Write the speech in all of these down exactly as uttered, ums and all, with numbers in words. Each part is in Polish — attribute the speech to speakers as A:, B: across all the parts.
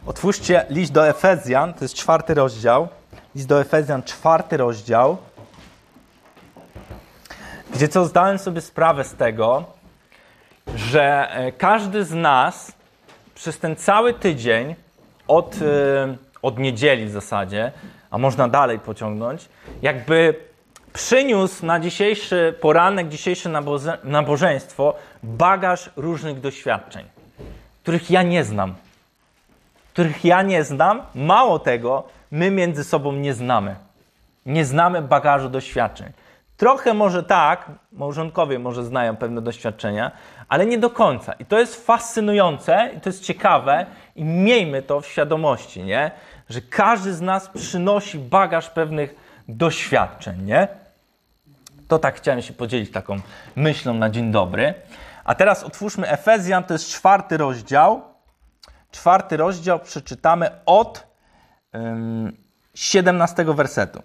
A: Otwórzcie list do Efezjan, to jest czwarty rozdział. List do Efezjan, czwarty rozdział. Gdzie co, zdałem sobie sprawę z tego, że każdy z nas przez ten cały tydzień, od, od niedzieli w zasadzie, a można dalej pociągnąć, jakby przyniósł na dzisiejszy poranek, dzisiejsze naboże- nabożeństwo bagaż różnych doświadczeń, których ja nie znam. Których ja nie znam, mało tego, my między sobą nie znamy. Nie znamy bagażu doświadczeń. Trochę może tak, małżonkowie może znają pewne doświadczenia, ale nie do końca. I to jest fascynujące, i to jest ciekawe, i miejmy to w świadomości, nie? Że każdy z nas przynosi bagaż pewnych doświadczeń, nie? To tak chciałem się podzielić taką myślą na dzień dobry. A teraz otwórzmy Efezjan, to jest czwarty rozdział. Czwarty rozdział przeczytamy od um, siedemnastego wersetu.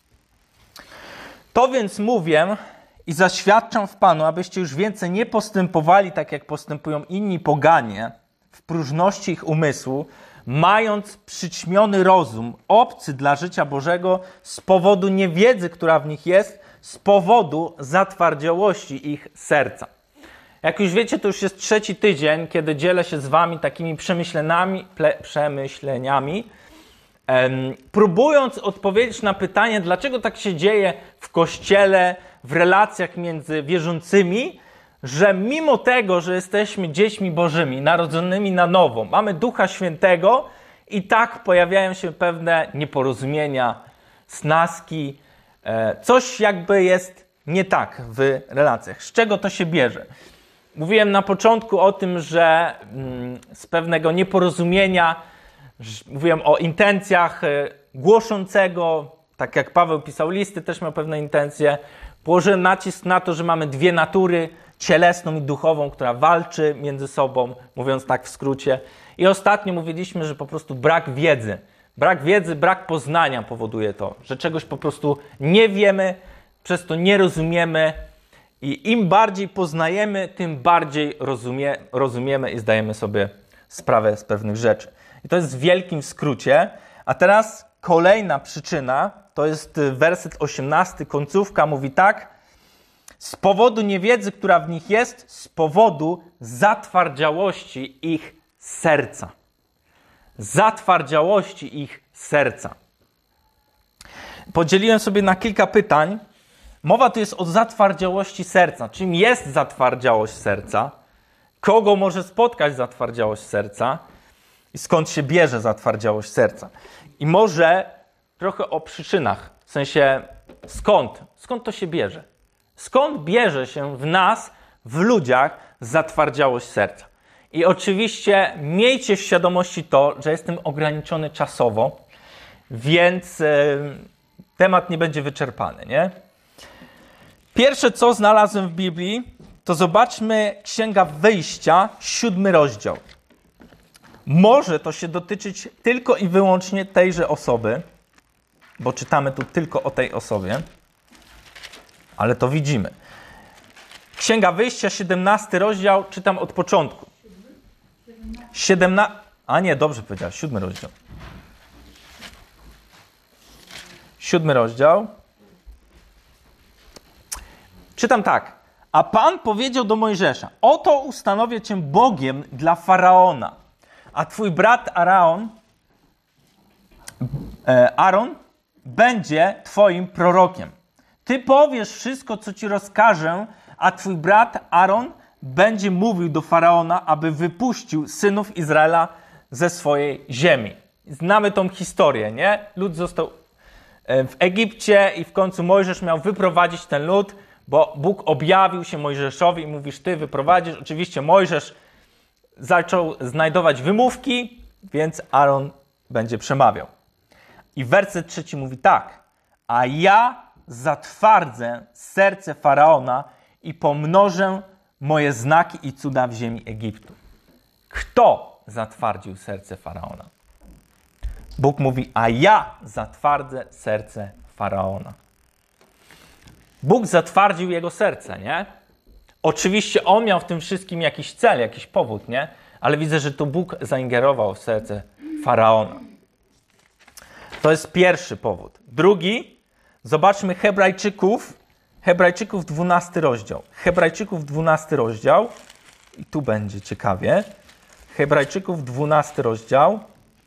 A: To więc mówię i zaświadczam w Panu, abyście już więcej nie postępowali tak, jak postępują inni poganie, w próżności ich umysłu, mając przyćmiony rozum, obcy dla życia Bożego, z powodu niewiedzy, która w nich jest, z powodu zatwardziałości ich serca. Jak już wiecie, to już jest trzeci tydzień, kiedy dzielę się z wami takimi przemyśleniami, ple, przemyśleniami em, próbując odpowiedzieć na pytanie, dlaczego tak się dzieje w Kościele, w relacjach między wierzącymi, że mimo tego, że jesteśmy dziećmi Bożymi, narodzonymi na nowo, mamy Ducha Świętego i tak pojawiają się pewne nieporozumienia, snaski, e, coś jakby jest nie tak w relacjach. Z czego to się bierze? Mówiłem na początku o tym, że mm, z pewnego nieporozumienia, że, mówiłem o intencjach y, głoszącego, tak jak Paweł pisał listy, też miał pewne intencje. Położyłem nacisk na to, że mamy dwie natury, cielesną i duchową, która walczy między sobą, mówiąc tak w skrócie. I ostatnio mówiliśmy, że po prostu brak wiedzy, brak wiedzy, brak poznania powoduje to, że czegoś po prostu nie wiemy, przez to nie rozumiemy. I im bardziej poznajemy, tym bardziej rozumie, rozumiemy i zdajemy sobie sprawę z pewnych rzeczy. I to jest w wielkim skrócie. A teraz kolejna przyczyna, to jest werset osiemnasty, końcówka mówi tak. Z powodu niewiedzy, która w nich jest, z powodu zatwardziałości ich serca. Zatwardziałości ich serca. Podzieliłem sobie na kilka pytań. Mowa tu jest o zatwardziałości serca. Czym jest zatwardziałość serca? Kogo może spotkać zatwardziałość serca? I skąd się bierze zatwardziałość serca? I może trochę o przyczynach. W sensie skąd? Skąd to się bierze? Skąd bierze się w nas, w ludziach zatwardziałość serca? I oczywiście miejcie w świadomości to, że jestem ograniczony czasowo, więc yy, temat nie będzie wyczerpany, nie? Pierwsze, co znalazłem w Biblii, to zobaczmy Księga Wyjścia, siódmy rozdział. Może to się dotyczyć tylko i wyłącznie tejże osoby, bo czytamy tu tylko o tej osobie, ale to widzimy. Księga Wyjścia, siedemnasty rozdział, czytam od początku. Siedemna... A nie, dobrze powiedziałem, siódmy rozdział. Siódmy rozdział. Czytam tak. A Pan powiedział do Mojżesza, oto ustanowię cię Bogiem dla Faraona, a twój brat Aaron, Aaron będzie twoim prorokiem. Ty powiesz wszystko, co ci rozkażę, a twój brat Aaron będzie mówił do Faraona, aby wypuścił synów Izraela ze swojej ziemi. Znamy tą historię, nie? Lud został w Egipcie i w końcu Mojżesz miał wyprowadzić ten lud, bo Bóg objawił się Mojżeszowi i mówisz, ty wyprowadzisz. Oczywiście Mojżesz zaczął znajdować wymówki, więc Aaron będzie przemawiał. I werset trzeci mówi tak. A ja zatwardzę serce Faraona i pomnożę moje znaki i cuda w ziemi Egiptu. Kto zatwardził serce Faraona? Bóg mówi, a ja zatwardzę serce Faraona. Bóg zatwardził jego serce, nie? Oczywiście on miał w tym wszystkim jakiś cel, jakiś powód, nie? Ale widzę, że tu Bóg zaingerował w serce Faraona. To jest pierwszy powód. Drugi, zobaczmy Hebrajczyków, Hebrajczyków dwunasty rozdział. Hebrajczyków dwunasty rozdział i tu będzie ciekawie. Hebrajczyków dwunasty rozdział.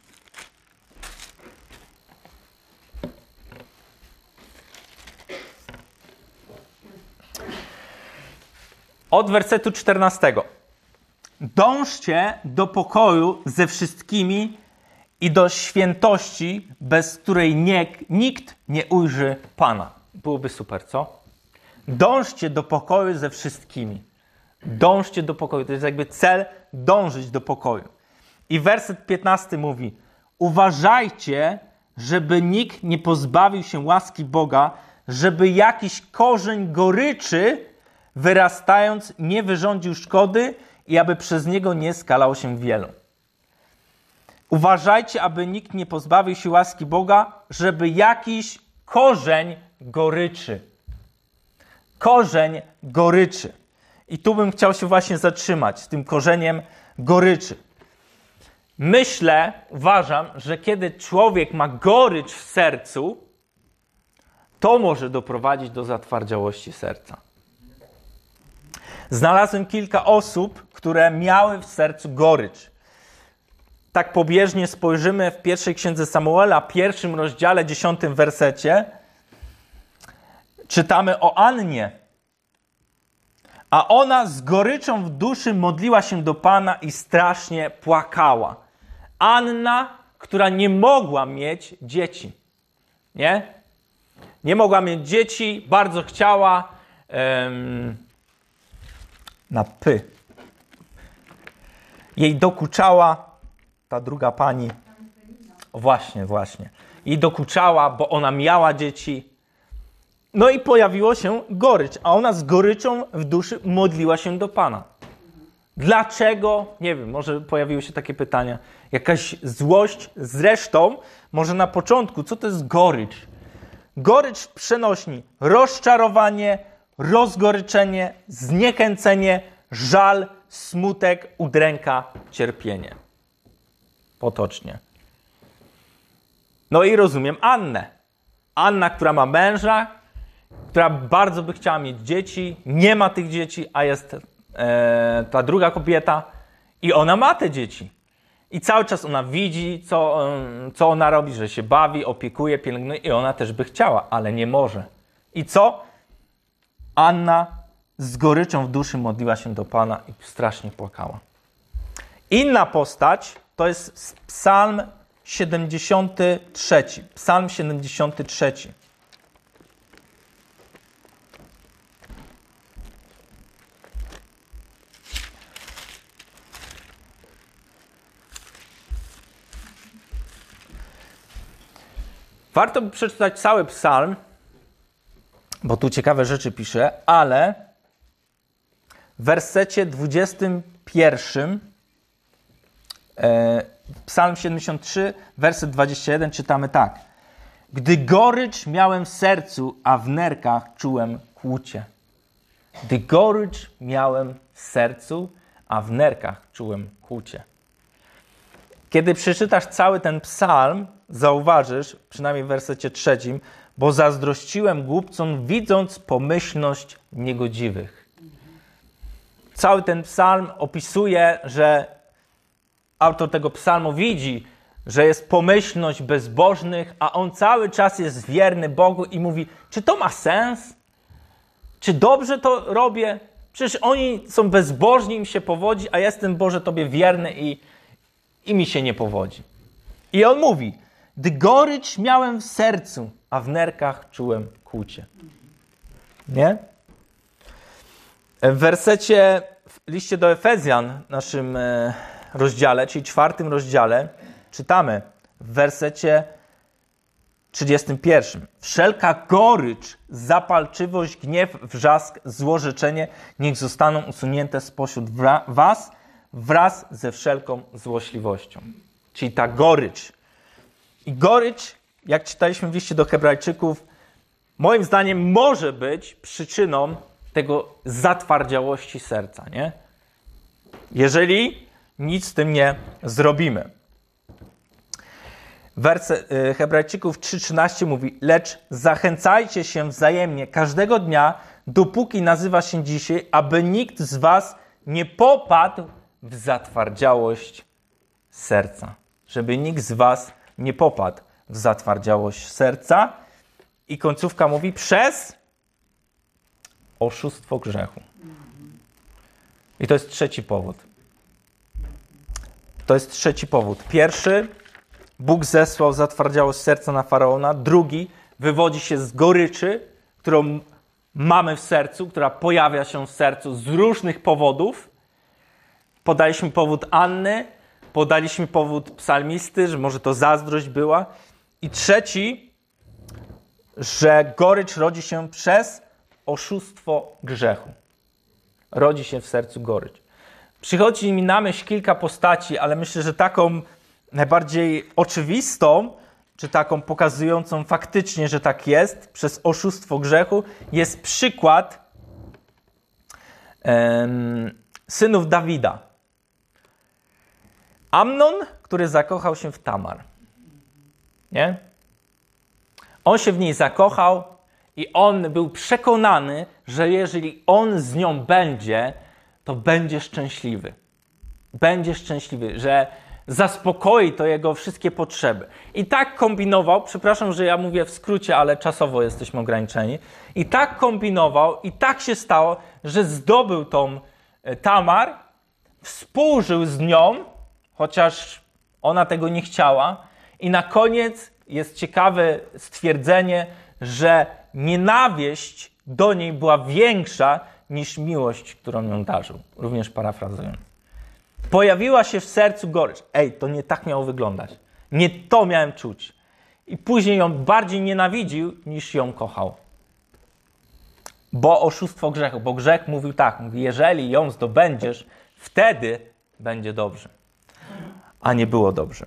A: Od wersetu czternastego. Dążcie do pokoju ze wszystkimi i do świętości, bez której nie, nikt nie ujrzy Pana. Byłoby super, co? Dążcie do pokoju ze wszystkimi. Dążcie do pokoju. To jest jakby cel, dążyć do pokoju. I werset piętnasty mówi: uważajcie, żeby nikt nie pozbawił się łaski Boga, żeby jakiś korzeń goryczy wyrastając nie wyrządził szkody i aby przez niego nie skalało się wielu. Uważajcie, aby nikt nie pozbawił się łaski Boga, żeby jakiś korzeń goryczy. Korzeń goryczy. I tu bym chciał się właśnie zatrzymać z tym korzeniem goryczy. Myślę, uważam, że kiedy człowiek ma gorycz w sercu, to może doprowadzić do zatwardziałości serca. Znalazłem kilka osób, które miały w sercu gorycz. Tak pobieżnie spojrzymy w pierwszej księdze Samuela, pierwszym rozdziale, dziesiątym wersecie. Czytamy o Annie. A ona z goryczą w duszy modliła się do Pana i strasznie płakała. Anna, która nie mogła mieć dzieci. Nie? Nie mogła mieć dzieci, bardzo chciała... Um, na py. Jej dokuczała ta druga pani. Właśnie, właśnie. Jej dokuczała, bo ona miała dzieci. No i pojawiło się gorycz, a ona z goryczą w duszy modliła się do Pana. Dlaczego? Nie wiem, może pojawiły się takie pytania. Jakaś złość. Zresztą, może na początku, co to jest gorycz? Gorycz w przenośni rozczarowanie, rozgoryczenie, zniechęcenie, żal, smutek, udręka, cierpienie. Potocznie. No i rozumiem Annę. Anna, która ma męża, która bardzo by chciała mieć dzieci, nie ma tych dzieci, a jest e, ta druga kobieta i ona ma te dzieci. I cały czas ona widzi, co, e, co ona robi, że się bawi, opiekuje, pielęgnuje i ona też by chciała, ale nie może. I co? Anna z goryczą w duszy modliła się do Pana i strasznie płakała. Inna postać to jest Psalm siedemdziesiąty trzeci. Psalm siedemdziesiąty trzeci. Warto by przeczytać cały psalm, bo tu ciekawe rzeczy pisze, ale w wersecie dwudziestym pierwszym, e, Psalm siedemdziesiąty trzy, werset dwudziesty jeden, czytamy tak. Gdy gorycz miałem w sercu, a w nerkach czułem kłucie. Gdy gorycz miałem w sercu, a w nerkach czułem kłucie. Kiedy przeczytasz cały ten psalm, zauważysz, przynajmniej w wersecie trzecim, bo zazdrościłem głupcom, widząc pomyślność niegodziwych. Cały ten psalm opisuje, że autor tego psalmu widzi, że jest pomyślność bezbożnych, a on cały czas jest wierny Bogu i mówi, czy to ma sens? Czy dobrze to robię? Przecież oni są bezbożni, im się powodzi, a jestem, Boże, Tobie wierny i, i mi się nie powodzi. I on mówi, gdy gorycz miałem w sercu, a w nerkach czułem kłucie. Nie? W wersecie, w liście do Efezjan, naszym rozdziale, czyli czwartym rozdziale, czytamy w wersecie trzydziestym pierwszym. Wszelka gorycz, zapalczywość, gniew, wrzask, złorzeczenie niech zostaną usunięte spośród was wraz ze wszelką złośliwością. Czyli ta gorycz. I gorycz, jak czytaliśmy w liście do Hebrajczyków, moim zdaniem może być przyczyną tego zatwardziałości serca, nie? Jeżeli nic z tym nie zrobimy. Werset y, Hebrajczyków trzy trzynaście mówi: lecz zachęcajcie się wzajemnie każdego dnia, dopóki nazywa się dzisiaj, aby nikt z was nie popadł w zatwardziałość serca. Żeby nikt z was nie popadł w zatwardziałość serca. I końcówka mówi: przez oszustwo grzechu. I to jest trzeci powód. To jest trzeci powód. Pierwszy, Bóg zesłał zatwardziałość serca na Faraona. Drugi, wywodzi się z goryczy, którą mamy w sercu, która pojawia się w sercu z różnych powodów. Podaliśmy powód Anny, podaliśmy powód psalmisty, że może to zazdrość była. I trzeci, że gorycz rodzi się przez oszustwo grzechu. Rodzi się w sercu gorycz. Przychodzi mi na myśl kilka postaci, ale myślę, że taką najbardziej oczywistą, czy taką pokazującą faktycznie, że tak jest, przez oszustwo grzechu, jest przykład um, synów Dawida. Amnon, który zakochał się w Tamar. Nie? On się w niej zakochał i on był przekonany, że jeżeli on z nią będzie, to będzie szczęśliwy. Będzie szczęśliwy, że zaspokoi to jego wszystkie potrzeby. I tak kombinował, przepraszam, że ja mówię w skrócie, ale czasowo jesteśmy ograniczeni. I tak kombinował, i tak się stało, że zdobył tą Tamar, współżył z nią, chociaż ona tego nie chciała. I na koniec jest ciekawe stwierdzenie, że nienawiść do niej była większa niż miłość, którą ją darzył. Również parafrazując. Pojawiła się w sercu gorycz. Ej, to nie tak miało wyglądać. Nie to miałem czuć. I później ją bardziej nienawidził, niż ją kochał. Bo oszustwo grzechu. Bo grzech mówił tak. Mówi, jeżeli ją zdobędziesz, wtedy będzie dobrze. A nie było dobrze.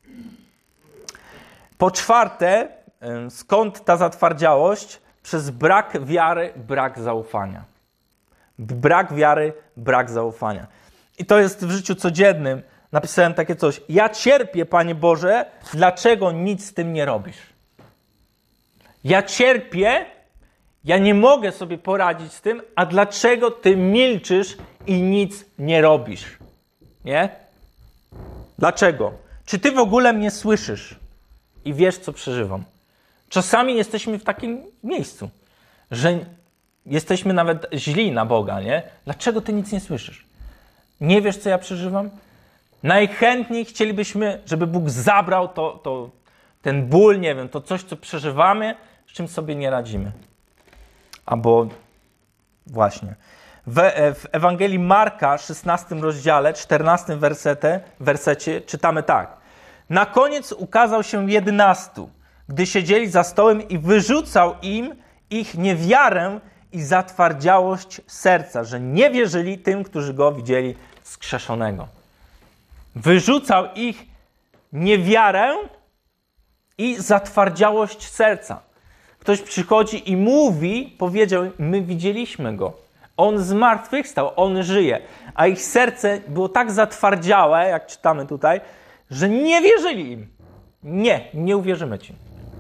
A: Po czwarte, skąd ta zatwardziałość? Przez brak wiary, brak zaufania. Brak wiary, brak zaufania. I to jest w życiu codziennym. Napisałem takie coś. Ja cierpię, Panie Boże, dlaczego nic z tym nie robisz? Ja cierpię, ja nie mogę sobie poradzić z tym, a dlaczego Ty milczysz i nic nie robisz? Nie? Dlaczego? Czy Ty w ogóle mnie słyszysz i wiesz, co przeżywam? Czasami jesteśmy w takim miejscu, że jesteśmy nawet źli na Boga, nie? Dlaczego Ty nic nie słyszysz? Nie wiesz, co ja przeżywam? Najchętniej chcielibyśmy, żeby Bóg zabrał to, to, ten ból, nie wiem, to coś, co przeżywamy, z czym sobie nie radzimy. Albo właśnie. W, w Ewangelii Marka, szesnastym rozdziale, czternastym wersecie, wersecie czytamy tak. Na koniec ukazał się jedenastu, gdy siedzieli za stołem i wyrzucał im ich niewiarę i zatwardziałość serca, że nie wierzyli tym, którzy go widzieli wskrzeszonego. Wyrzucał ich niewiarę i zatwardziałość serca. Ktoś przychodzi i mówi, powiedział, my widzieliśmy go. On zmartwychwstał, on żyje. A ich serce było tak zatwardziałe, jak czytamy tutaj, że nie wierzyli im. Nie, nie uwierzymy ci.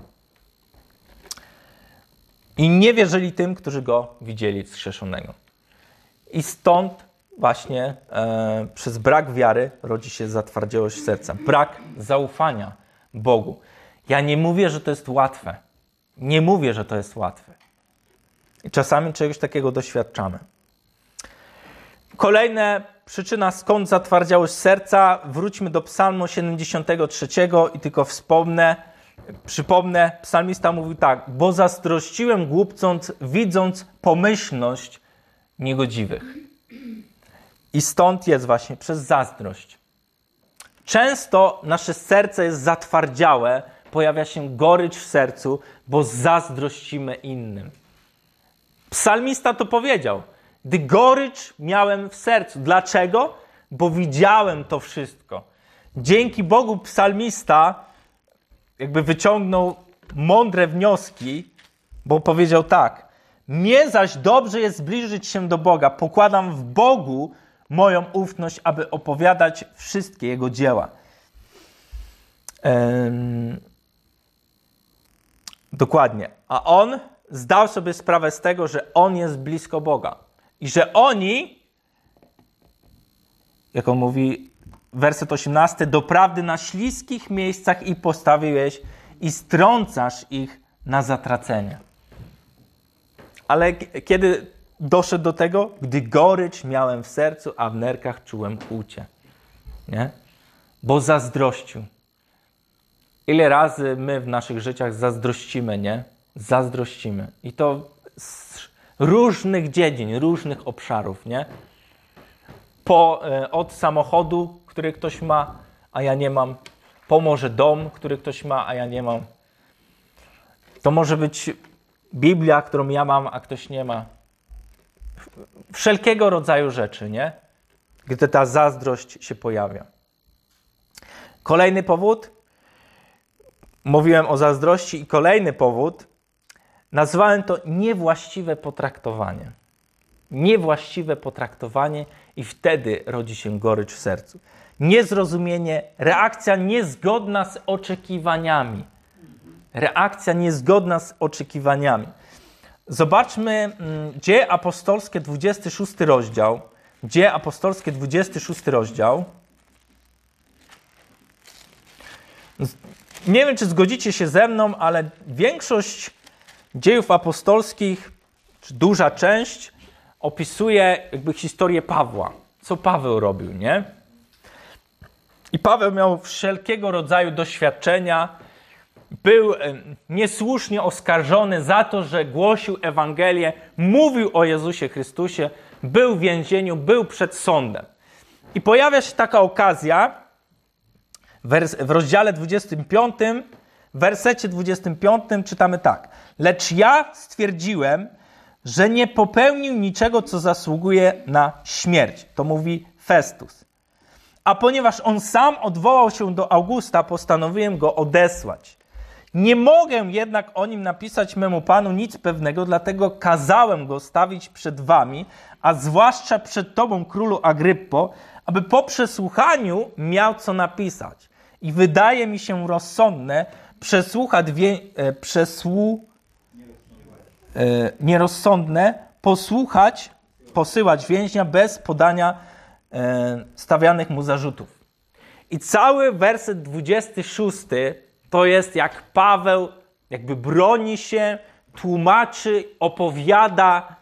A: I nie wierzyli tym, którzy go widzieli wskrzeszonego. I stąd właśnie e, przez brak wiary rodzi się zatwardziałość serca. Brak zaufania Bogu. Ja nie mówię, że to jest łatwe. Nie mówię, że to jest łatwe. I czasami czegoś takiego doświadczamy. Kolejna przyczyna, skąd zatwardziałość serca. Wróćmy do Psalmu siedemdziesiątego trzeciego i tylko wspomnę, przypomnę, psalmista mówi tak. Bo zazdrościłem głupcom, widząc pomyślność niegodziwych. I stąd jest właśnie przez zazdrość. Często nasze serce jest zatwardziałe, pojawia się gorycz w sercu, bo zazdrościmy innym. Psalmista to powiedział. Gdy gorycz miałem w sercu. Dlaczego? Bo widziałem to wszystko. Dzięki Bogu psalmista jakby wyciągnął mądre wnioski, bo powiedział tak. Mnie zaś dobrze jest zbliżyć się do Boga. Pokładam w Bogu moją ufność, aby opowiadać wszystkie Jego dzieła. Ym... Dokładnie. A on zdał sobie sprawę z tego, że on jest blisko Boga. I że oni, jak on mówi, werset osiemnasty, doprawdy na śliskich miejscach i postawiłeś i strącasz ich na zatracenie. Ale kiedy doszedł do tego? Gdy gorycz miałem w sercu, a w nerkach czułem kłucie. Nie? Bo zazdrościł. Ile razy my w naszych życiach zazdrościmy, nie? Zazdrościmy. I to z różnych dziedzin, różnych obszarów, nie? Po, e, od samochodu, który ktoś ma, a ja nie mam. Po może dom, który ktoś ma, a ja nie mam. To może być Biblia, którą ja mam, a ktoś nie ma. Wszelkiego rodzaju rzeczy, nie? Gdy ta zazdrość się pojawia. Kolejny powód. Mówiłem o zazdrości i kolejny powód. Nazwałem to niewłaściwe potraktowanie. Niewłaściwe potraktowanie i wtedy rodzi się gorycz w sercu. Niezrozumienie, reakcja niezgodna z oczekiwaniami. Reakcja niezgodna z oczekiwaniami. Zobaczmy mm, Dzieje Apostolskie, dwudziesty szósty rozdział. Dzieje Apostolskie, dwudziesty szósty rozdział. Nie wiem, czy zgodzicie się ze mną, ale większość dziejów apostolskich, czy duża część, opisuje jakby historię Pawła. Co Paweł robił, nie? I Paweł miał wszelkiego rodzaju doświadczenia. Był niesłusznie oskarżony za to, że głosił Ewangelię, mówił o Jezusie Chrystusie, był w więzieniu, był przed sądem. I pojawia się taka okazja w rozdziale dwudziestym piątym, w wersecie dwudziestym piątym czytamy tak. Lecz ja stwierdziłem, że nie popełnił niczego, co zasługuje na śmierć. To mówi Festus. A ponieważ on sam odwołał się do Augusta, postanowiłem go odesłać. Nie mogę jednak o nim napisać memu panu nic pewnego, dlatego kazałem go stawić przed wami, a zwłaszcza przed tobą, królu Agryppo, aby po przesłuchaniu miał co napisać. I wydaje mi się rozsądne przesłuchać wie, e, przesłu, e, nierozsądne posłuchać, posyłać więźnia bez podania e, stawianych mu zarzutów. I cały werset dwudziesty szósty to jest jak Paweł jakby broni się, tłumaczy, opowiada,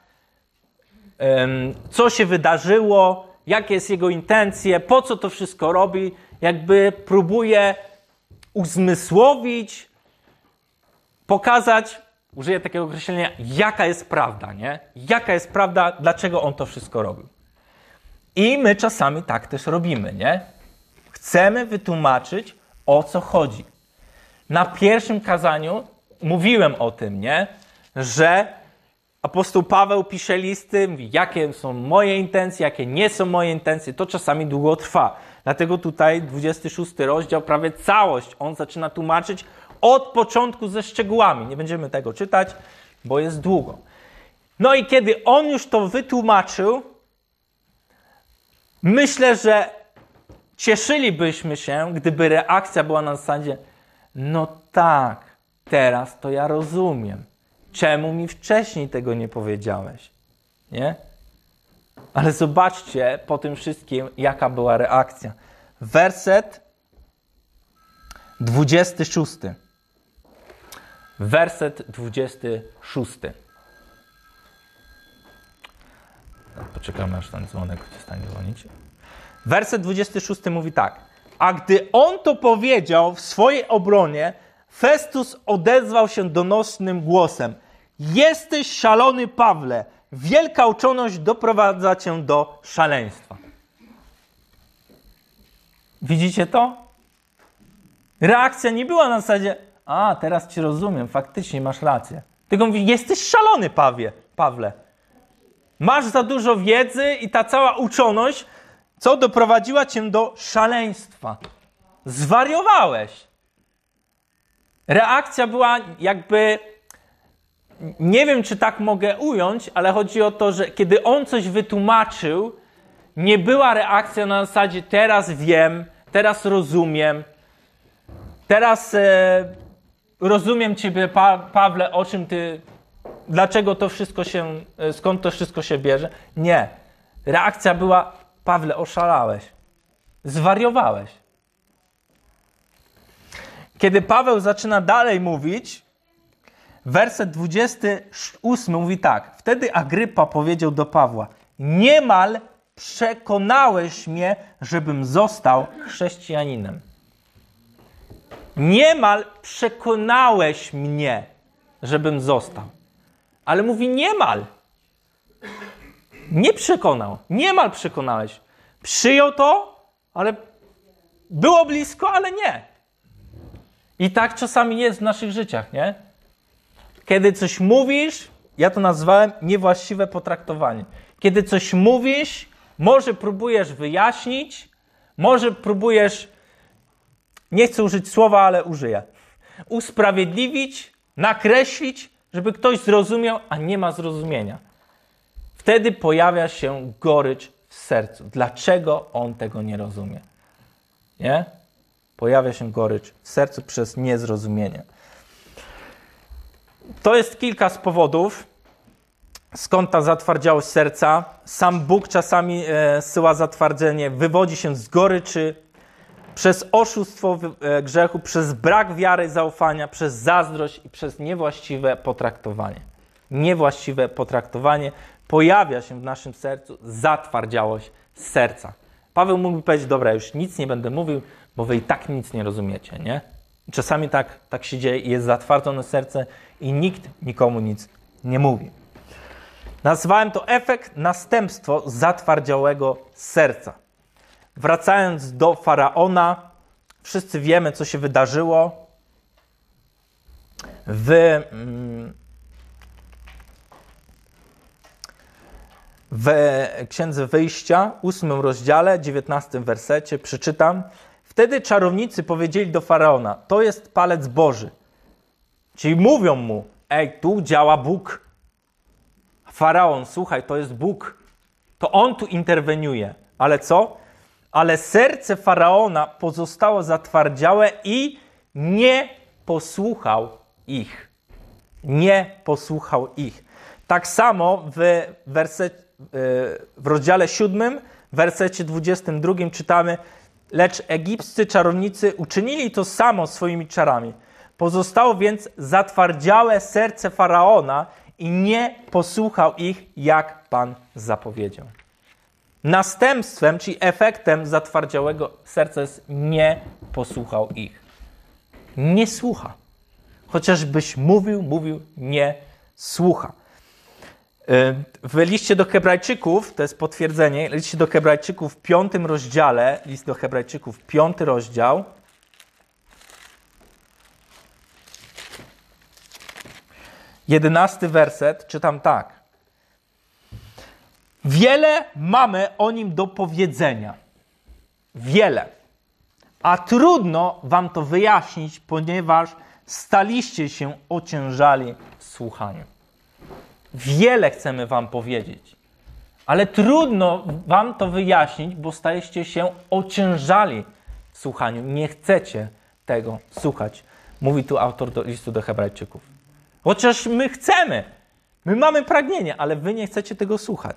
A: e, co się wydarzyło, jakie jest jego intencje, po co to wszystko robi, jakby próbuje uzmysłowić, pokazać, użyję takiego określenia, jaka jest prawda, nie? Jaka jest prawda, dlaczego on to wszystko robił. I my czasami tak też robimy, nie? Chcemy wytłumaczyć, o co chodzi. Na pierwszym kazaniu mówiłem o tym, nie? Że apostoł Paweł pisze listy, mówi, jakie są moje intencje, jakie nie są moje intencje. To czasami długo trwa. Dlatego tutaj dwudziesty szósty rozdział, prawie całość, on zaczyna tłumaczyć od początku ze szczegółami. Nie będziemy tego czytać, bo jest długo. No i kiedy on już to wytłumaczył, myślę, że cieszylibyśmy się, gdyby reakcja była na zasadzie, no tak, teraz to ja rozumiem. Czemu mi wcześniej tego nie powiedziałeś? Nie? Ale zobaczcie po tym wszystkim, jaka była reakcja. Werset dwudziesty szósty. Werset dwudziesty szósty. Poczekamy, aż ten dzwonek przestanie dzwonić. Werset dwudziesty szósty mówi tak. A gdy on to powiedział w swojej obronie, Festus odezwał się donośnym głosem. Jesteś szalony, Pawle. Wielka uczoność doprowadza cię do szaleństwa. Widzicie to? Reakcja nie była na zasadzie, a teraz cię rozumiem, faktycznie masz rację. Tylko mówi, jesteś szalony, Pawle. Pawle. Masz za dużo wiedzy i ta cała uczoność, co doprowadziła cię do szaleństwa. Zwariowałeś. Reakcja była jakby, nie wiem, czy tak mogę ująć, ale chodzi o to, że kiedy on coś wytłumaczył, nie była reakcja na zasadzie teraz wiem, teraz rozumiem, teraz e, rozumiem Ciebie, pa, Pawle, o czym Ty, dlaczego to wszystko się, e, skąd to wszystko się bierze. Nie. Reakcja była, Pawle, oszalałeś. Zwariowałeś. Kiedy Paweł zaczyna dalej mówić, werset dwudziesty ósmy mówi tak. Wtedy Agrypa powiedział do Pawła, niemal przekonałeś mnie, żebym został chrześcijaninem. Niemal przekonałeś mnie, żebym został. Ale mówi niemal. Nie przekonał. Niemal przekonałeś. Przyjął to, ale było blisko, ale nie. I tak czasami jest w naszych życiach, nie? Kiedy coś mówisz, ja to nazwałem niewłaściwe potraktowanie. Kiedy coś mówisz, może próbujesz wyjaśnić, może próbujesz, nie chcę użyć słowa, ale użyję, usprawiedliwić, nakreślić, żeby ktoś zrozumiał, a nie ma zrozumienia. Wtedy pojawia się gorycz w sercu. Dlaczego on tego nie rozumie? Nie? Pojawia się gorycz w sercu przez niezrozumienie. To jest kilka z powodów, skąd ta zatwardziałość serca. Sam Bóg czasami e, zsyła zatwardzenie, wywodzi się z goryczy, przez oszustwo e, grzechu, przez brak wiary, zaufania, przez zazdrość i przez niewłaściwe potraktowanie. Niewłaściwe potraktowanie pojawia się w naszym sercu zatwardziałość serca. Paweł mógłby powiedzieć, dobra, już nic nie będę mówił, bo wy i tak nic nie rozumiecie, nie? Czasami tak, tak się dzieje i jest zatwardzone serce i nikt nikomu nic nie mówi. Nazwałem to efekt, następstwo zatwardziałego serca. Wracając do Faraona, wszyscy wiemy, co się wydarzyło. W, w Księdze Wyjścia, ósmym rozdziale, dziewiętnastym wersecie, przeczytam. Wtedy czarownicy powiedzieli do Faraona, to jest palec Boży. Czyli mówią mu, ej, tu działa Bóg. Faraon, słuchaj, to jest Bóg. To on tu interweniuje. Ale co? Ale serce Faraona pozostało zatwardziałe i nie posłuchał ich. Nie posłuchał ich. Tak samo w, wersecie, w rozdziale siódmym, w wersecie dwudziestym drugim czytamy, lecz egipscy czarownicy uczynili to samo swoimi czarami. Pozostało więc zatwardziałe serce Faraona i nie posłuchał ich, jak Pan zapowiedział. Następstwem, czyli efektem zatwardziałego serca jest nie posłuchał ich. Nie słucha. Chociażbyś mówił, mówił, nie słucha. W liście do Hebrajczyków, to jest potwierdzenie, w liście do Hebrajczyków w piątym rozdziale, list do Hebrajczyków, piąty rozdział, jedenasty werset, czytam tak. Wiele mamy o nim do powiedzenia. Wiele. A trudno wam to wyjaśnić, ponieważ staliście się ociężali w słuchaniu. Wiele chcemy wam powiedzieć, ale trudno wam to wyjaśnić, bo stajecie się ociężali w słuchaniu. Nie chcecie tego słuchać. Mówi tu autor do listu do Hebrajczyków. Chociaż my chcemy, my mamy pragnienie, ale wy nie chcecie tego słuchać.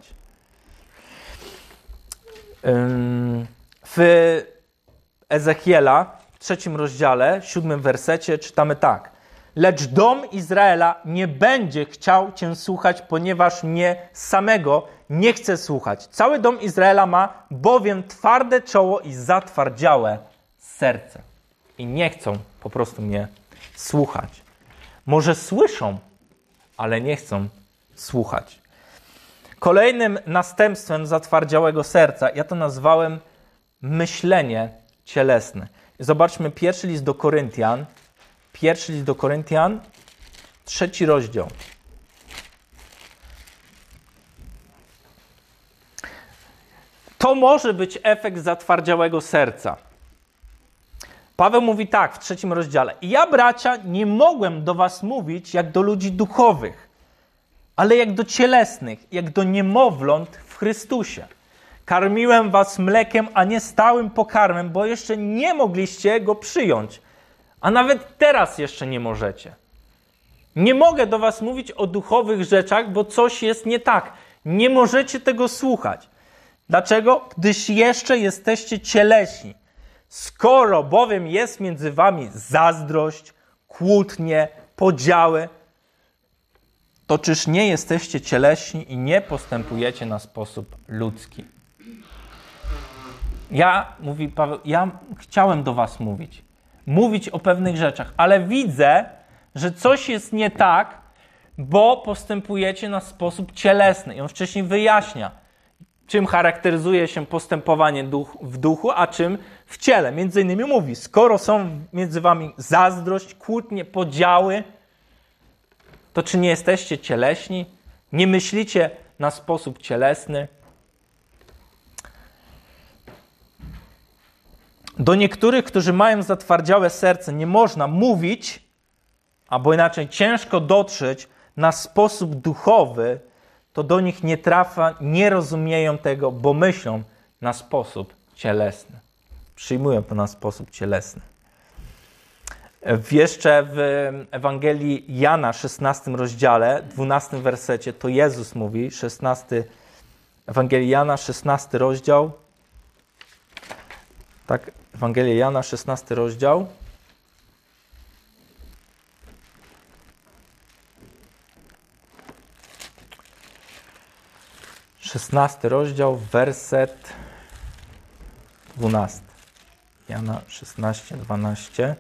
A: W Ezechiela, w trzecim rozdziale, siódmym wersecie czytamy tak. Lecz dom Izraela nie będzie chciał cię słuchać, ponieważ mnie samego nie chce słuchać. Cały dom Izraela ma bowiem twarde czoło i zatwardziałe serce. I nie chcą po prostu mnie słuchać. Może słyszą, ale nie chcą słuchać. Kolejnym następstwem zatwardziałego serca, ja to nazwałem myślenie cielesne. Zobaczmy pierwszy list do Koryntian, pierwszy list do Koryntian, trzeci rozdział. To może być efekt zatwardziałego serca. Paweł mówi tak w trzecim rozdziale. I ja, bracia, nie mogłem do was mówić jak do ludzi duchowych, ale jak do cielesnych, jak do niemowląt w Chrystusie. Karmiłem was mlekiem, a nie stałym pokarmem, bo jeszcze nie mogliście go przyjąć. A nawet teraz jeszcze nie możecie. Nie mogę do was mówić o duchowych rzeczach, bo coś jest nie tak. Nie możecie tego słuchać. Dlaczego? Gdyż jeszcze jesteście cieleśni. Skoro bowiem jest między wami zazdrość, kłótnie, podziały, to czyż nie jesteście cieleśni i nie postępujecie na sposób ludzki? Ja, mówi Paweł, ja chciałem do was mówić. Mówić o pewnych rzeczach, ale widzę, że coś jest nie tak, bo postępujecie na sposób cielesny. I on wcześniej wyjaśnia, czym charakteryzuje się postępowanie duch, w duchu, a czym w ciele. Między innymi mówi, skoro są między wami zazdrość, kłótnie, podziały, to czy nie jesteście cieleśni? Nie myślicie na sposób cielesny? Do niektórych, którzy mają zatwardziałe serce, nie można mówić, albo inaczej ciężko dotrzeć na sposób duchowy, to do nich nie trafia, nie rozumieją tego, bo myślą na sposób cielesny. Przyjmują to na sposób cielesny. W jeszcze w Ewangelii Jana, szesnastym rozdziale, dwunastym wersecie, to Jezus mówi, szesnasty, Ewangelii Jana, szesnasty rozdział, tak, Ewangelia Jana, szesnasty rozdział, szesnasty rozdział, werset dwunasty. Jana szesnaście, dwanaście.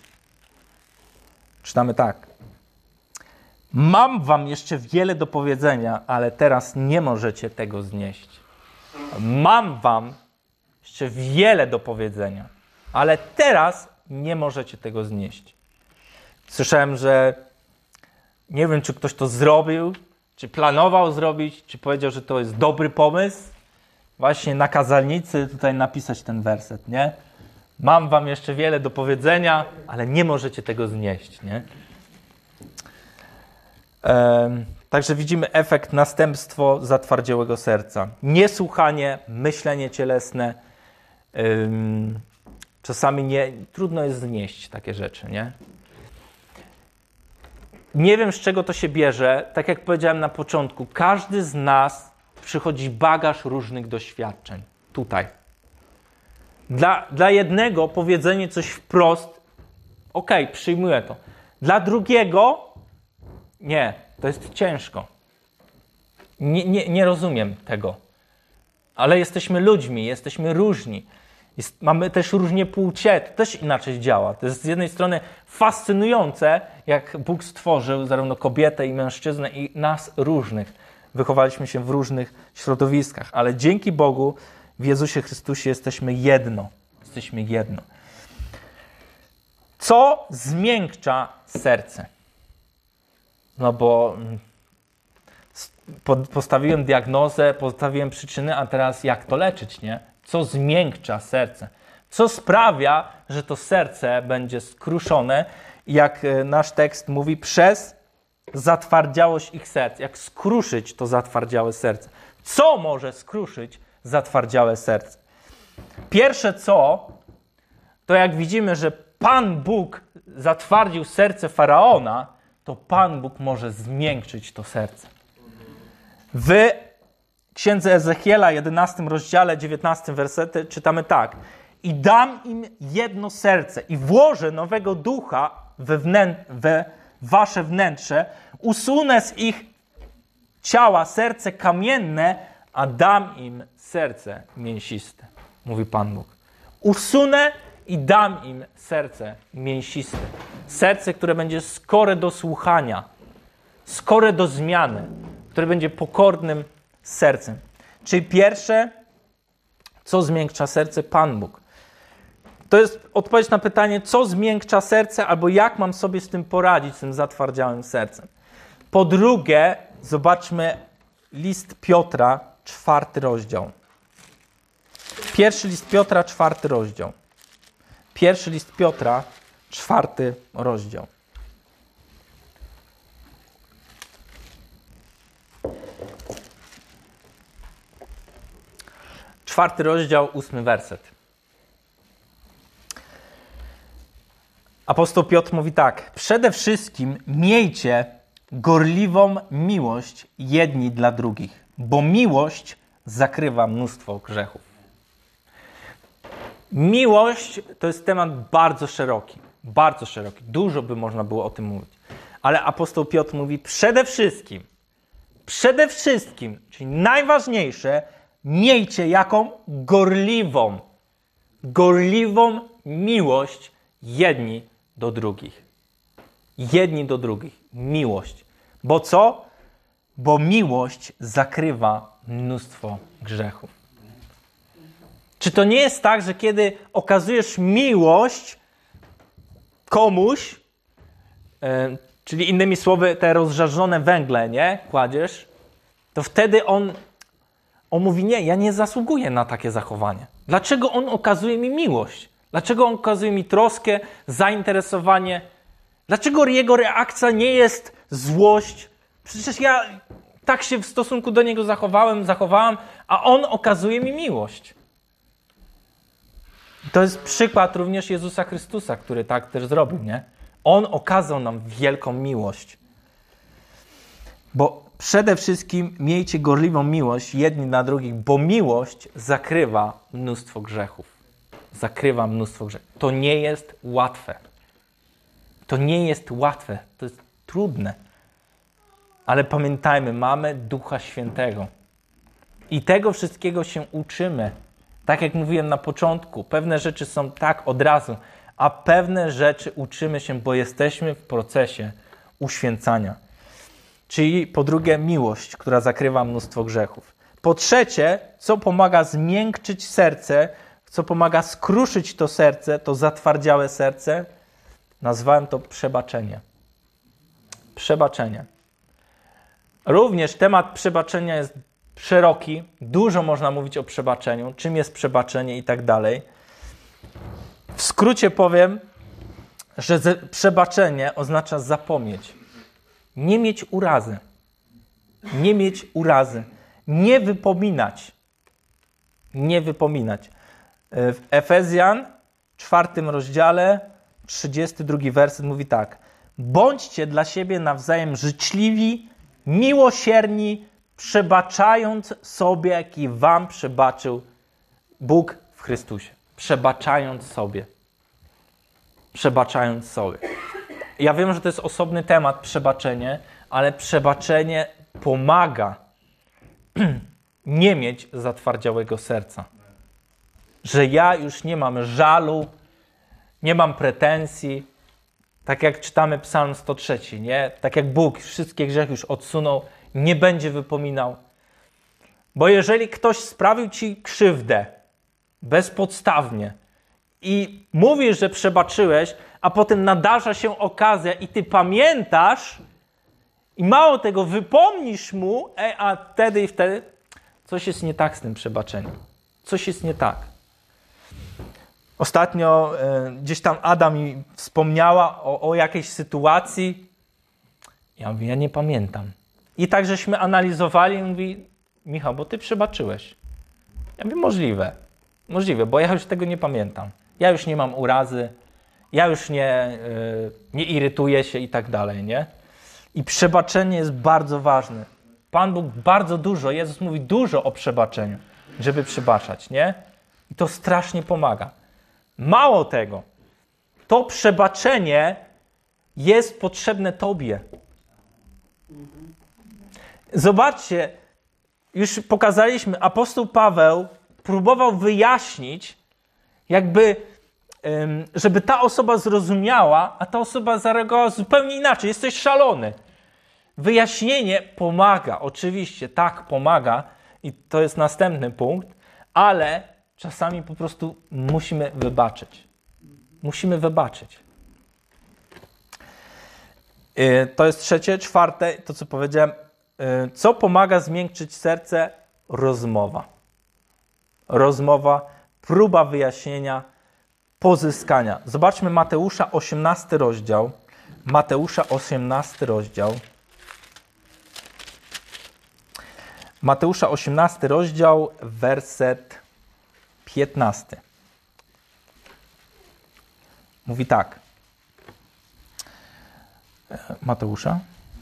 A: Czytamy tak. Mam wam jeszcze wiele do powiedzenia, ale teraz nie możecie tego znieść. Mam wam jeszcze wiele do powiedzenia, ale teraz nie możecie tego znieść. Słyszałem, że nie wiem, czy ktoś to zrobił, czy planował zrobić, czy powiedział, że to jest dobry pomysł. Właśnie na kazalnicy tutaj napisać ten werset, nie? Mam wam jeszcze wiele do powiedzenia, ale nie możecie tego znieść, nie? Ehm, także widzimy efekt, następstwo zatwardziałego serca. Niesłuchanie, myślenie cielesne. Ehm, czasami nie, trudno jest znieść takie rzeczy, nie? Nie wiem, z czego to się bierze. Tak jak powiedziałem na początku, każdy z nas przychodzi bagaż różnych doświadczeń. Tutaj. Dla, dla jednego powiedzenie coś wprost, okej, okay, przyjmuję to. Dla drugiego nie, to jest ciężko. Nie, nie, nie rozumiem tego. Ale jesteśmy ludźmi, jesteśmy różni. Jest, mamy też różnie płcie, to też inaczej działa. To jest z jednej strony fascynujące, jak Bóg stworzył zarówno kobietę i mężczyznę i nas różnych. Wychowaliśmy się w różnych środowiskach, ale dzięki Bogu w Jezusie Chrystusie jesteśmy jedno. Jesteśmy jedno. Co zmiękcza serce? No bo postawiłem diagnozę, postawiłem przyczyny, a teraz jak to leczyć, nie? Co zmiękcza serce? Co sprawia, że to serce będzie skruszone, jak nasz tekst mówi, przez zatwardziałość ich serc. Jak skruszyć to zatwardziałe serce? Co może skruszyć zatwardziałe serce? Pierwsze co, to jak widzimy, że Pan Bóg zatwardził serce Faraona, to Pan Bóg może zmiękczyć to serce. W Księdze Ezechiela, jedenastym rozdziale, dziewiętnastym wersety czytamy tak. I dam im jedno serce i włożę nowego ducha we, wnę- we wasze wnętrze, usunę z ich ciała serce kamienne, a dam im serce mięsiste, mówi Pan Bóg. Usunę i dam im serce mięsiste. Serce, które będzie skore do słuchania, skore do zmiany, które będzie pokornym sercem. Czyli pierwsze, co zmiękcza serce? Pan Bóg. To jest odpowiedź na pytanie, co zmiękcza serce, albo jak mam sobie z tym poradzić, z tym zatwardziałym sercem. Po drugie, zobaczmy list Piotra, czwarty rozdział. Pierwszy list Piotra, czwarty rozdział. Pierwszy list Piotra, czwarty rozdział. Czwarty rozdział, ósmy werset. Apostoł Piotr mówi tak: przede wszystkim miejcie gorliwą miłość jedni dla drugich, bo miłość zakrywa mnóstwo grzechów. Miłość to jest temat bardzo szeroki, bardzo szeroki. Dużo by można było o tym mówić. Ale apostoł Piotr mówi przede wszystkim, przede wszystkim, czyli najważniejsze, miejcie jaką? Gorliwą, gorliwą miłość jedni do drugich. Jedni do drugich. Miłość. Bo co? Bo miłość zakrywa mnóstwo grzechów. Czy to nie jest tak, że kiedy okazujesz miłość komuś, yy, czyli innymi słowy te rozżarzone węgle, nie? Kładziesz, to wtedy on, on mówi, nie, ja nie zasługuję na takie zachowanie. Dlaczego on okazuje mi miłość? Dlaczego on okazuje mi troskę, zainteresowanie? Dlaczego jego reakcja nie jest złość? Przecież ja tak się w stosunku do niego zachowałem, zachowałam, a on okazuje mi miłość. To jest przykład również Jezusa Chrystusa, który tak też zrobił, nie? On okazał nam wielką miłość. Bo przede wszystkim miejcie gorliwą miłość jedni na drugich, bo miłość zakrywa mnóstwo grzechów. Zakrywa mnóstwo grzechów. To nie jest łatwe. To nie jest łatwe. To jest trudne. Ale pamiętajmy, mamy Ducha Świętego. I tego wszystkiego się uczymy. Tak jak mówiłem na początku, pewne rzeczy są tak od razu, a pewne rzeczy uczymy się, bo jesteśmy w procesie uświęcania. Czyli po drugie miłość, która zakrywa mnóstwo grzechów. Po trzecie, co pomaga zmiękczyć serce, co pomaga skruszyć to serce, to zatwardziałe serce, nazwałem to przebaczenie. Przebaczenie. Również temat przebaczenia jest szeroki, dużo można mówić o przebaczeniu, czym jest przebaczenie i tak dalej. W skrócie powiem, że przebaczenie oznacza zapomnieć, nie mieć urazy, nie mieć urazy, nie wypominać, nie wypominać. W Efezjan, czwartym rozdziale, trzydziesty drugi werset mówi tak: bądźcie dla siebie nawzajem życzliwi, miłosierni, przebaczając sobie, jak i wam przebaczył Bóg w Chrystusie. Przebaczając sobie. Przebaczając sobie. Ja wiem, że to jest osobny temat, przebaczenie, ale przebaczenie pomaga nie mieć zatwardziałego serca. Że ja już nie mam żalu, nie mam pretensji. Tak jak czytamy Psalm sto trzy, nie? Tak jak Bóg wszystkie grzechy już odsunął, nie będzie wypominał. Bo jeżeli ktoś sprawił ci krzywdę bezpodstawnie i mówisz, że przebaczyłeś, a potem nadarza się okazja i ty pamiętasz i mało tego, wypomnisz mu, ej, a wtedy i wtedy coś jest nie tak z tym przebaczeniem. Coś jest nie tak. Ostatnio y, gdzieś tam Ada mi wspomniała o, o jakiejś sytuacji. Ja mówię, ja nie pamiętam. I tak żeśmy analizowali i mówi, Michał, bo ty przebaczyłeś. Ja mówię, możliwe. Możliwe, bo ja już tego nie pamiętam. Ja już nie mam urazy, ja już nie, y, nie irytuję się i tak dalej, nie? I przebaczenie jest bardzo ważne. Pan Bóg bardzo dużo, Jezus mówi dużo o przebaczeniu, żeby przebaczać, nie? I to strasznie pomaga. Mało tego, to przebaczenie jest potrzebne tobie. Zobaczcie, już pokazaliśmy, apostoł Paweł próbował wyjaśnić, jakby, żeby ta osoba zrozumiała, a ta osoba zareagowała zupełnie inaczej. Jesteś szalony. Wyjaśnienie pomaga, oczywiście, tak, pomaga i to jest następny punkt, ale czasami po prostu musimy wybaczyć. Musimy wybaczyć. To jest trzecie. Czwarte, to co powiedziałem. Co pomaga zmiękczyć serce? Rozmowa. Rozmowa, próba wyjaśnienia, pozyskania. Zobaczmy Mateusza osiemnasty rozdział. Mateusza osiemnasty rozdział. Mateusza osiemnasty rozdział, werset piętnasty. Mówi tak. Mateusza.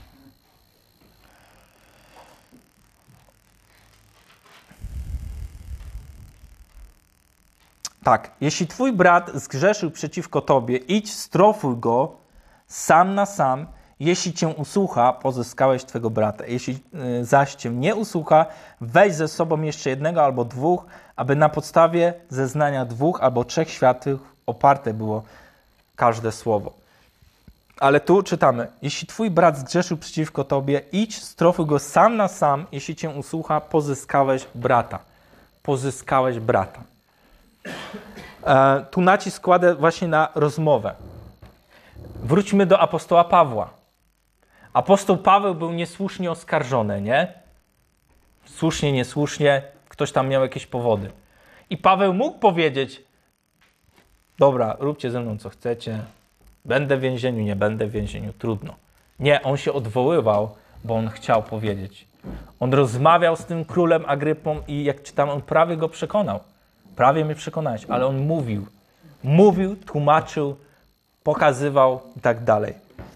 A: Tak, jeśli twój brat zgrzeszył przeciwko tobie, idź, strofuj go sam na sam. Jeśli cię usłucha, pozyskałeś twego brata. Jeśli y, zaś cię nie usłucha, weź ze sobą jeszcze jednego albo dwóch, aby na podstawie zeznania dwóch albo trzech świadków oparte było każde słowo. Ale tu czytamy, jeśli twój brat zgrzeszył przeciwko tobie, idź, strofuj go sam na sam. Jeśli cię usłucha, pozyskałeś brata. Pozyskałeś brata. E, tu nacisk kładę właśnie na rozmowę. Wróćmy do apostoła Pawła. Apostoł Paweł był niesłusznie oskarżony, nie? Słusznie, niesłusznie, ktoś tam miał jakieś powody. I Paweł mógł powiedzieć, dobra, róbcie ze mną co chcecie, będę w więzieniu, nie będę w więzieniu, trudno. Nie, on się odwoływał, bo on chciał powiedzieć. On rozmawiał z tym królem Agrypą i jak czytam, on prawie go przekonał. Prawie mnie przekonałeś, ale on mówił. Mówił, tłumaczył, pokazywał i tak dalej.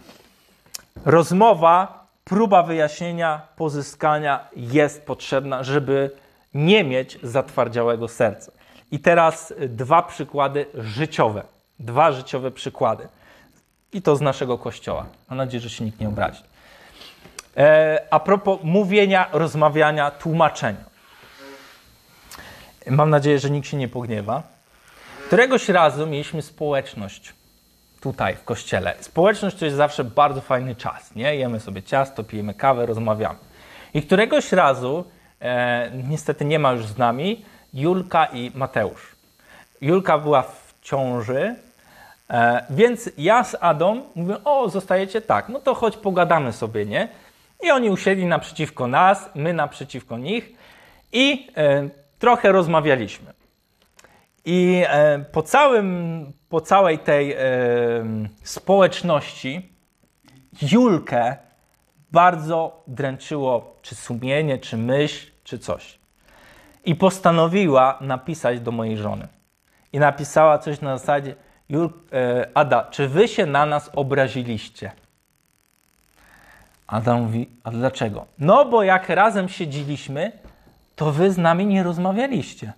A: Rozmowa, próba wyjaśnienia, pozyskania jest potrzebna, żeby nie mieć zatwardziałego serca. I teraz dwa przykłady życiowe. Dwa życiowe przykłady. I to z naszego kościoła. Mam nadzieję, że się nikt nie obrazi. E, a propos mówienia, rozmawiania, tłumaczenia. Mam nadzieję, że nikt się nie pogniewa. Któregoś razu mieliśmy społeczność tutaj w kościele. Społeczność to jest zawsze bardzo fajny czas, nie? Jemy sobie ciasto, pijemy kawę, rozmawiamy. I któregoś razu, e, niestety nie ma już z nami, Julka i Mateusz. Julka była w ciąży, e, więc ja z Adą mówię, o, zostajecie? Tak, no to chodź pogadamy sobie, nie? I oni usiedli naprzeciwko nas, my naprzeciwko nich i e, trochę rozmawialiśmy. I e, po, całym, po całej tej e, społeczności Julkę bardzo dręczyło czy sumienie, czy myśl, czy coś. I postanowiła napisać do mojej żony. I napisała coś na zasadzie, Jul, e, Ada, czy wy się na nas obraziliście? Ada mówi, a dlaczego? No bo jak razem siedzieliśmy, to wy z nami nie rozmawialiście.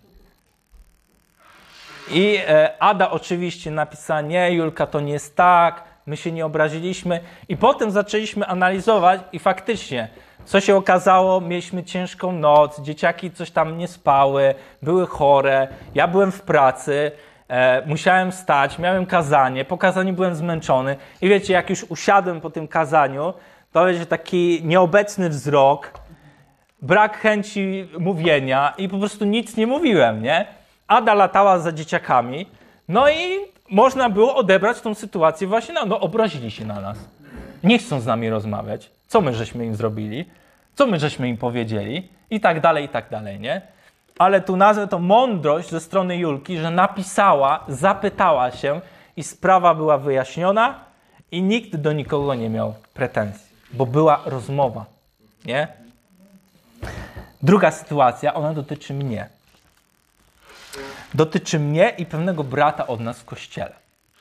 A: I e, Ada oczywiście napisała, nie Julka, to nie jest tak, my się nie obraziliśmy. I potem zaczęliśmy analizować i faktycznie, co się okazało, mieliśmy ciężką noc, dzieciaki coś tam nie spały, były chore, ja byłem w pracy, e, musiałem wstać, miałem kazanie, po kazaniu byłem zmęczony. I wiecie, jak już usiadłem po tym kazaniu, to wiecie, taki nieobecny wzrok, brak chęci mówienia i po prostu nic nie mówiłem, nie? Ada latała za dzieciakami, no i można było odebrać tą sytuację właśnie, no, no obrazili się na nas. Nie chcą z nami rozmawiać. Co my żeśmy im zrobili? Co my żeśmy im powiedzieli? I tak dalej, i tak dalej, nie? Ale tu nazwę to mądrość ze strony Julki, że napisała, zapytała się i sprawa była wyjaśniona i nikt do nikogo nie miał pretensji, bo była rozmowa, nie? Druga sytuacja, ona dotyczy mnie. Dotyczy mnie i pewnego brata od nas w kościele.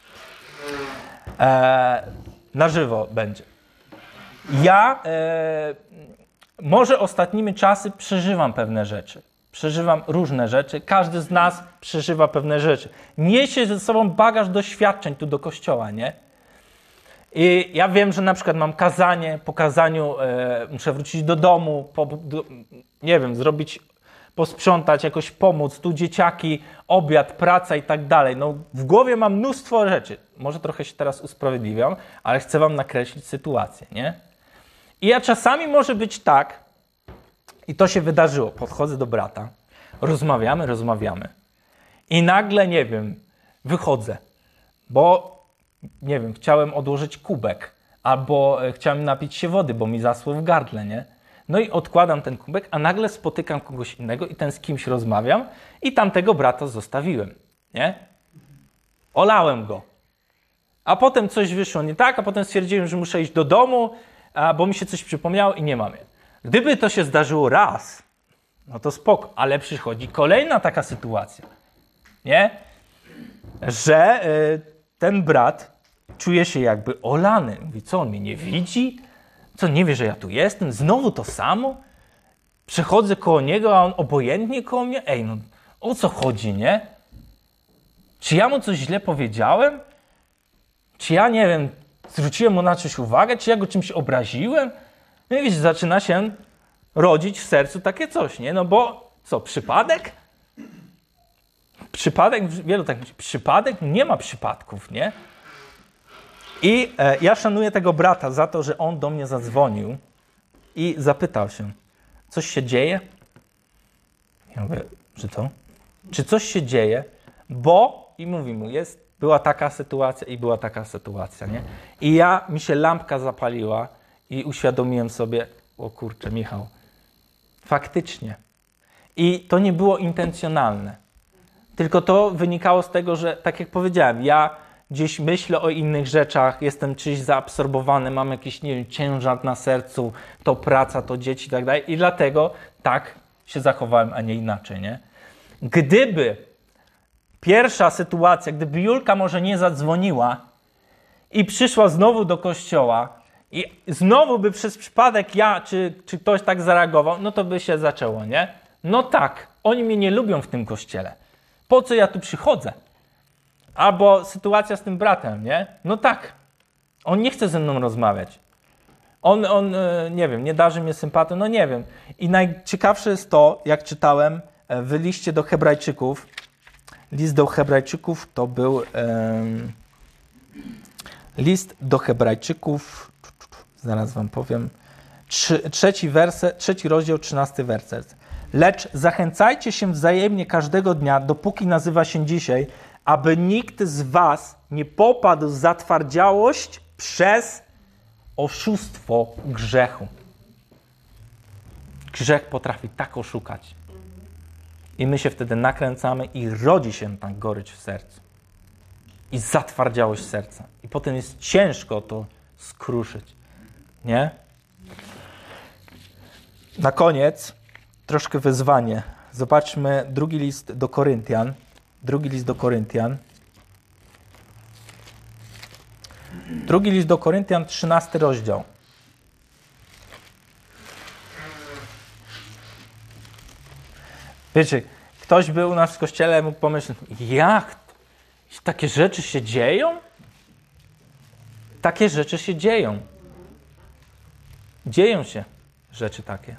A: E, na żywo będzie. Ja e, może ostatnimi czasy przeżywam pewne rzeczy. Przeżywam różne rzeczy. Każdy z nas przeżywa pewne rzeczy. Niesie ze sobą bagaż doświadczeń tu do kościoła, nie? I ja wiem, że na przykład mam kazanie, po kazaniu e, muszę wrócić do domu, po, do, nie wiem, zrobić, posprzątać, jakoś pomóc, tu dzieciaki, obiad, praca i tak dalej. No w głowie mam mnóstwo rzeczy. Może trochę się teraz usprawiedliwiam, ale chcę wam nakreślić sytuację, nie? I ja czasami może być tak, i to się wydarzyło, podchodzę do brata, rozmawiamy, rozmawiamy i nagle, nie wiem, wychodzę, bo nie wiem, chciałem odłożyć kubek, albo chciałem napić się wody, bo mi zasło w gardle, nie? No i odkładam ten kubek, a nagle spotykam kogoś innego i ten z kimś rozmawiam i tamtego brata zostawiłem, nie? Olałem go. A potem coś wyszło nie tak, a potem stwierdziłem, że muszę iść do domu, bo mi się coś przypomniało i nie mam je. Gdyby to się zdarzyło raz, no to spoko, ale przychodzi kolejna taka sytuacja, nie? Że y, ten brat czuje się jakby olany. Mówi, co on mnie nie widzi? Co, nie wie, że ja tu jestem? Znowu to samo? Przechodzę koło niego, a on obojętnie koło mnie? Ej, no o co chodzi, nie? Czy ja mu coś źle powiedziałem? Czy ja, nie wiem, zwróciłem mu na coś uwagę? Czy ja go czymś obraziłem? No i wiesz, zaczyna się rodzić w sercu takie coś, nie? No bo co, przypadek? Przypadek? Wielu tak myśli. Przypadek? Nie ma przypadków, nie? I e, ja szanuję tego brata za to, że on do mnie zadzwonił i zapytał się, coś się dzieje? Ja mówię, że co? Czy coś się dzieje? Bo, i mówi mu, jest, była taka sytuacja i była taka sytuacja, nie? I ja, mi się lampka zapaliła i uświadomiłem sobie, o kurczę, Michał, faktycznie. I to nie było intencjonalne. Tylko to wynikało z tego, że, tak jak powiedziałem, ja gdzieś myślę o innych rzeczach, jestem czymś zaabsorbowany, mam jakiś, nie wiem, ciężar na sercu, to praca, to dzieci i tak dalej. I dlatego tak się zachowałem, a nie inaczej, nie? Gdyby pierwsza sytuacja, gdyby Julka może nie zadzwoniła i przyszła znowu do kościoła i znowu by przez przypadek ja, czy, czy ktoś tak zareagował, no to by się zaczęło, nie? No tak, oni mnie nie lubią w tym kościele. Po co ja tu przychodzę? Albo sytuacja z tym bratem, nie? No tak, on nie chce ze mną rozmawiać. On, on nie wiem, nie darzy mnie sympatią, no nie wiem. I najciekawsze jest to, jak czytałem w liście do Hebrajczyków, list do Hebrajczyków to był um, list do Hebrajczyków, zaraz wam powiem, trzy, trzeci, werset, trzeci rozdział, trzynasty werset. Lecz zachęcajcie się wzajemnie każdego dnia, dopóki nazywa się dzisiaj, aby nikt z was nie popadł w zatwardziałość przez oszustwo grzechu. Grzech potrafi tak oszukać. I my się wtedy nakręcamy i rodzi się ta gorycz w sercu. I zatwardziałość serca. I potem jest ciężko to skruszyć. Nie? Na koniec troszkę wyzwanie. Zobaczmy drugi list do Koryntian. Drugi list do Koryntian. Drugi list do Koryntian, trzynasty rozdział. Wiecie, ktoś był u nas w kościele, mógł pomyśleć, jak? Takie rzeczy się dzieją? Takie rzeczy się dzieją. Dzieją się rzeczy takie.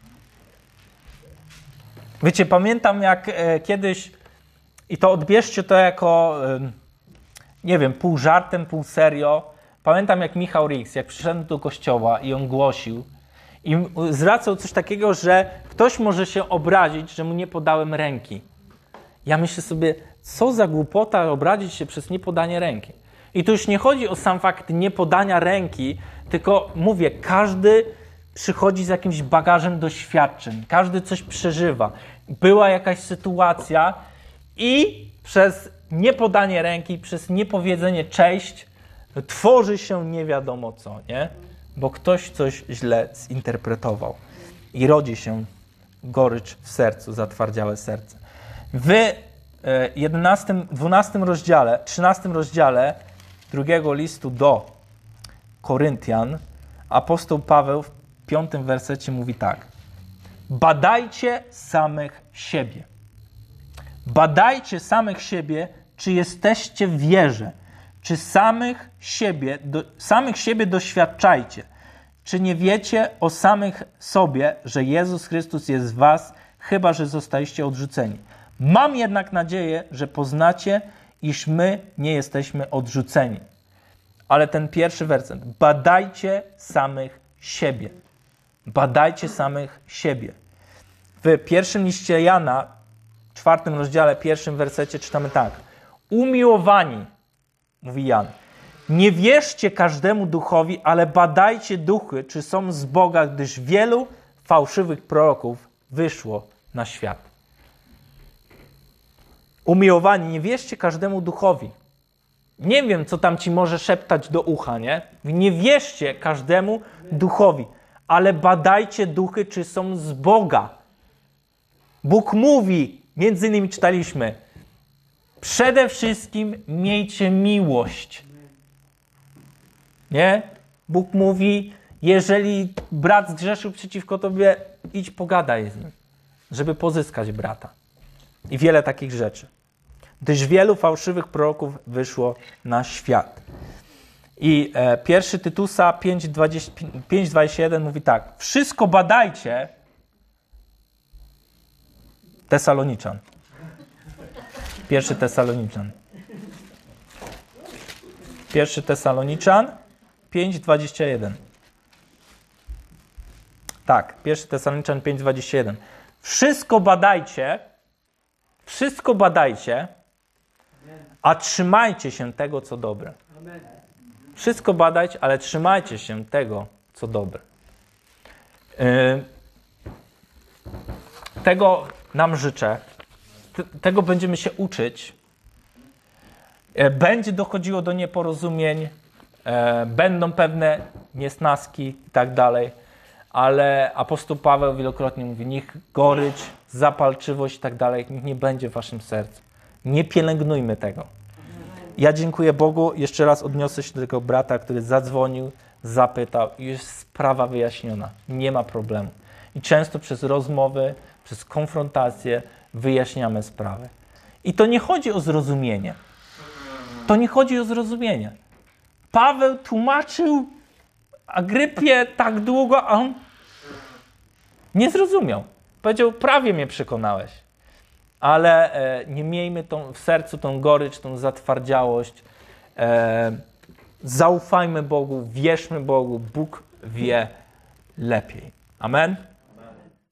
A: Wiecie, pamiętam jak e, kiedyś, i to odbierzcie to jako, e, nie wiem, pół żartem, pół serio. Pamiętam jak Michał Rix, jak przyszedł do kościoła i on głosił i zwracał coś takiego, że ktoś może się obrazić, że mu nie podałem ręki. Ja myślę sobie, co za głupota obrazić się przez niepodanie ręki. I tu już nie chodzi o sam fakt niepodania ręki, tylko mówię, każdy przychodzi z jakimś bagażem doświadczeń, każdy coś przeżywa. Była jakaś sytuacja i przez niepodanie ręki, przez niepowiedzenie cześć, tworzy się nie wiadomo co, nie? Bo ktoś coś źle zinterpretował i rodzi się gorycz w sercu, zatwardziałe serce. W jedenastym, dwunastym rozdziale, trzynastym rozdziale drugiego listu do Koryntian apostoł Paweł w piątym wersecie mówi tak: badajcie samych siebie. Badajcie samych siebie, czy jesteście w wierze, czy samych siebie, do, samych siebie doświadczajcie. Czy nie wiecie o samych sobie, że Jezus Chrystus jest w was, chyba że zostaliście odrzuceni. Mam jednak nadzieję, że poznacie, iż my nie jesteśmy odrzuceni. Ale ten pierwszy werset. Badajcie samych siebie. Badajcie samych siebie. W pierwszym liście Jana, czwartym rozdziale, pierwszym wersecie czytamy tak. Umiłowani, mówi Jan, nie wierzcie każdemu duchowi, ale badajcie duchy, czy są z Boga, gdyż wielu fałszywych proroków wyszło na świat. Umiłowani, nie wierzcie każdemu duchowi. Nie wiem, co tam ci może szeptać do ucha, nie? Nie wierzcie każdemu duchowi, ale badajcie duchy, czy są z Boga. Bóg mówi, między innymi czytaliśmy, przede wszystkim miejcie miłość. Nie? Bóg mówi, jeżeli brat zgrzeszył przeciwko tobie, idź pogadaj z nim, żeby pozyskać brata. I wiele takich rzeczy. Gdyż wielu fałszywych proroków wyszło na świat. I e, pierwszy Tytusa pięć dwadzieścia jeden mówi tak. Wszystko badajcie, Tesaloniczan. Pierwszy Tesaloniczan. Pierwszy Tesaloniczan pięć dwadzieścia jeden. Tak, pierwszy Tesaloniczan pięć dwadzieścia jeden. Wszystko badajcie, wszystko badajcie, a trzymajcie się tego, co dobre. Wszystko badać, ale trzymajcie się tego, co dobre. Yy, tego nam życzę. T- tego będziemy się uczyć. Yy, będzie dochodziło do nieporozumień, yy, będą pewne niesnaski i tak dalej, ale apostoł Paweł wielokrotnie mówi, niech gorycz, zapalczywość i tak dalej, niech nie będzie w waszym sercu. Nie pielęgnujmy tego. Ja dziękuję Bogu, jeszcze raz odniosę się do tego brata, który zadzwonił, zapytał i jest sprawa wyjaśniona. Nie ma problemu. I często przez rozmowy, przez konfrontację wyjaśniamy sprawę. I to nie chodzi o zrozumienie. To nie chodzi o zrozumienie. Paweł tłumaczył Agrypie tak długo, a on nie zrozumiał. Powiedział, prawie mnie przekonałeś. Ale e, nie miejmy tą, w sercu tą gorycz, tą zatwardziałość. E, zaufajmy Bogu, wierzmy Bogu. Bóg wie lepiej. Amen.